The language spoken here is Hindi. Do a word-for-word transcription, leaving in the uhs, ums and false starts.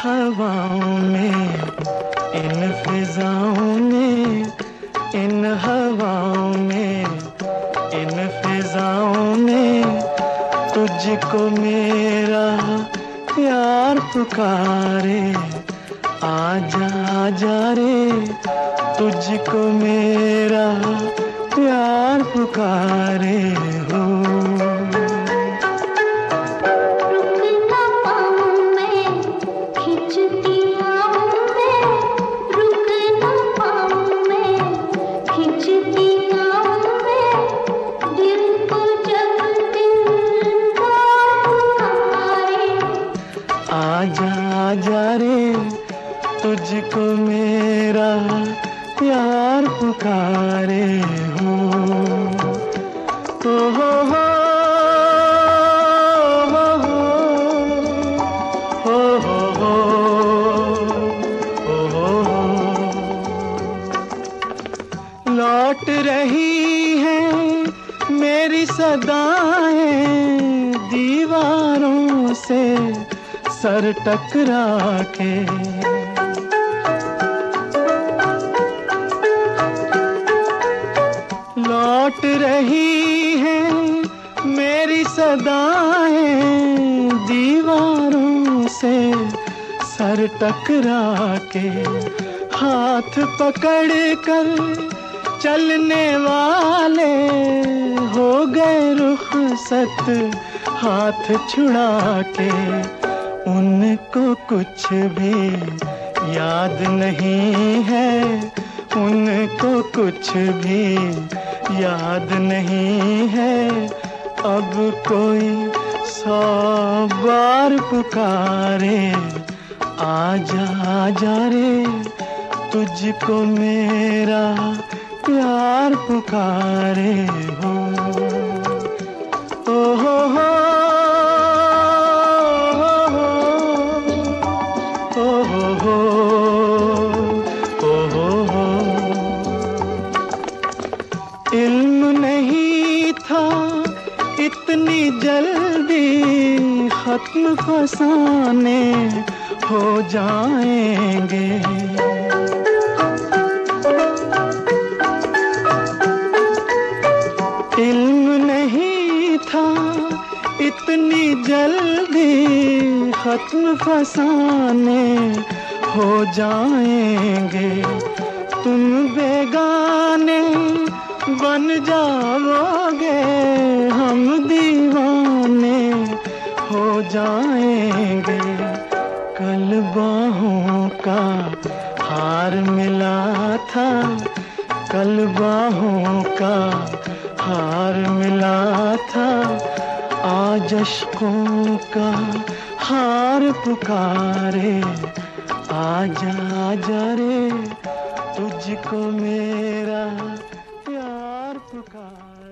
हवाओं में, इन फिजाओं में, इन हवाओं में, इन फिजाओं में तुझको मेरा प्यार पुकारे। आजा आजा रे, तुझको मेरा प्यार पुकारे हो। आजा आजा रे, तुझको मेरा प्यार पुकारे हो। ओ हो हो हो हो हो हो हो हो। लौट रही हैं मेरी सदाएं दीवारों से सर टकरा के। लौट रही हैं मेरी सदाएं दीवारों से सर टकरा के। हाथ पकड़ कर चलने वाले हो गए रुखसत हाथ छुड़ा के। उनको कुछ भी याद नहीं है, उनको कुछ भी याद नहीं है। अब कोई सौ बार पुकारे। आजा आजा रे, तुझको मेरा प्यार पुकारे हो। ओ हो हो इल्म नहीं था इतनी जल्दी खत्म फसाने हो जाएंगे। इल्म नहीं था इतनी जल्दी खत्म फसाने हो जाएंगे। तुम बेगाने बन जाओगे, हम दीवाने हो जाएंगे। कल बाहों का हार मिला था, कल बाहों का हार मिला था। आज अश्कों का हार पुकारे। आजा आजा रे, तुझको मेरा प्यार पुकारे।